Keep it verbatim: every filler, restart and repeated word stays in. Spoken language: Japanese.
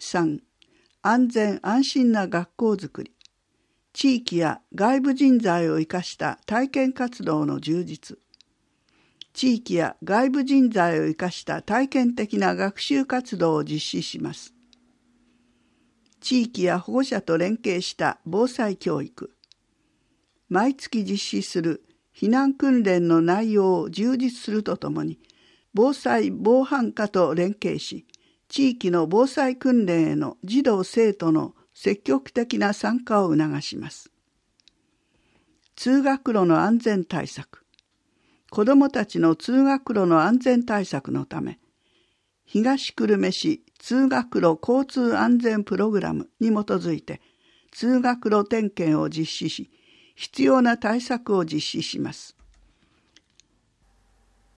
さん、安全安心な学校づくり。地域や外部人材を生かした体験活動の充実。地域や外部人材を生かした体験的な学習活動を実施します。地域や保護者と連携した防災教育。毎月実施する避難訓練の内容を充実するとともに、防災防犯課と連携し、地域の防災訓練への児童生徒の積極的な参加を促します。通学路の安全対策。子どもたちの通学路の安全対策のため、東久留米市通学路交通安全プログラムに基づいて、通学路点検を実施し、必要な対策を実施します。